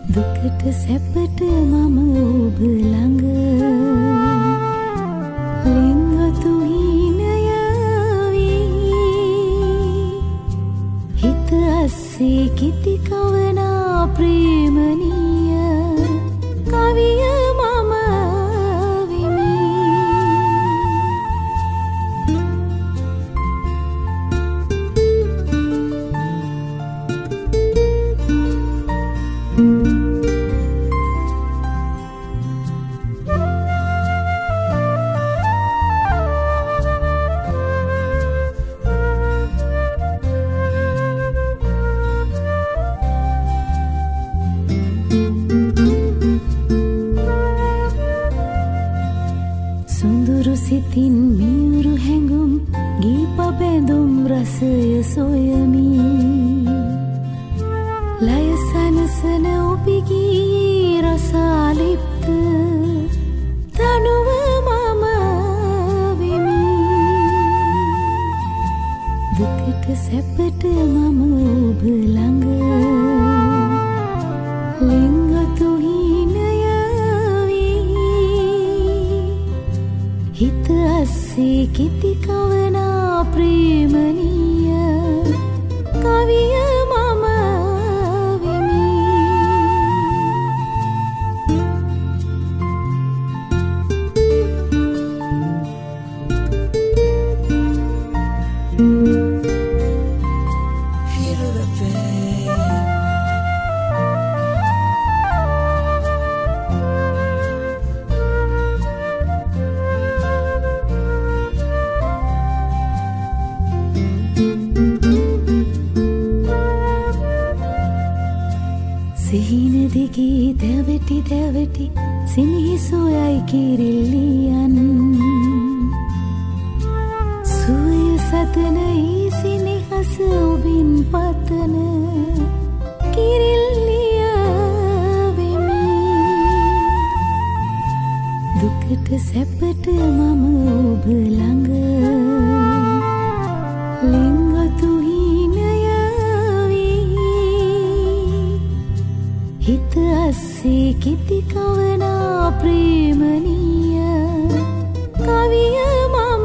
දුකට සැපට මම ඔබ ළඟ ලිංගතු හීනයාවී හිත අස්සේ කිති කවනා ප්‍රේමනීය කවිය මම වෙමි. සොඳුරු සිතින් මියුරු හැඟුම් ගීප බැඳුම් රසය සොයමි. ලය සනසන ඔබගේ රසාලිප්ත තනුව මම වෙමි. දුකට සැපට මම ඔබ ළඟ ලිංගතු හිත අස්සේ කිති කවනා ප්‍රේමනීය කවිය මම වෙමි. සිහින දිගේ දැවටි දැවටි සිනිහිසොයයි කිරිල්ලියන් සුවය සතන සිනිහස ඔබින් පතන කිරිල්ලිය වෙමි. දුකට සැපට මම ඔබ ළඟ ලිංගතු හිත අස්සේ කිති කවනා ප්‍රේමනීය කවිය මම